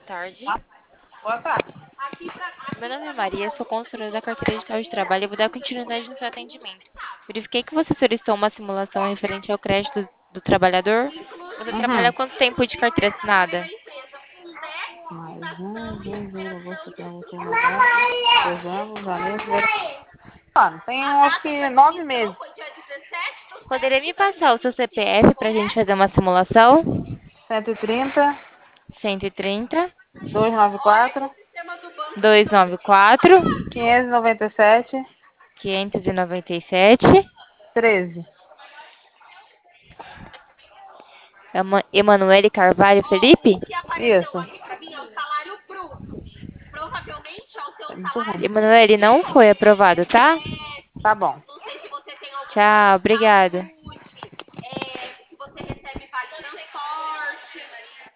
tarde. Boa tarde. Meu nome é Maria, sou consultora da carteira digital de trabalho e vou dar continuidade no seu atendimento. Verifiquei que você solicitou uma simulação referente ao crédito do trabalhador. Você trabalha há Uhum. quanto tempo de carteira assinada? Mais junho, julho, agosto, setembro, outubro, novembro, dezembro, janeiro, fevereiro. Mano, tem acho que 9 meses. Poderia me passar o seu CPF para a gente fazer uma simulação? 130, 130 294, 294 597, 597. 13. Emanuele Carvalho Felipe? Isso. É muito ruim. Emanuele não foi aprovado, tá? Tá bom. Tchau, obrigada.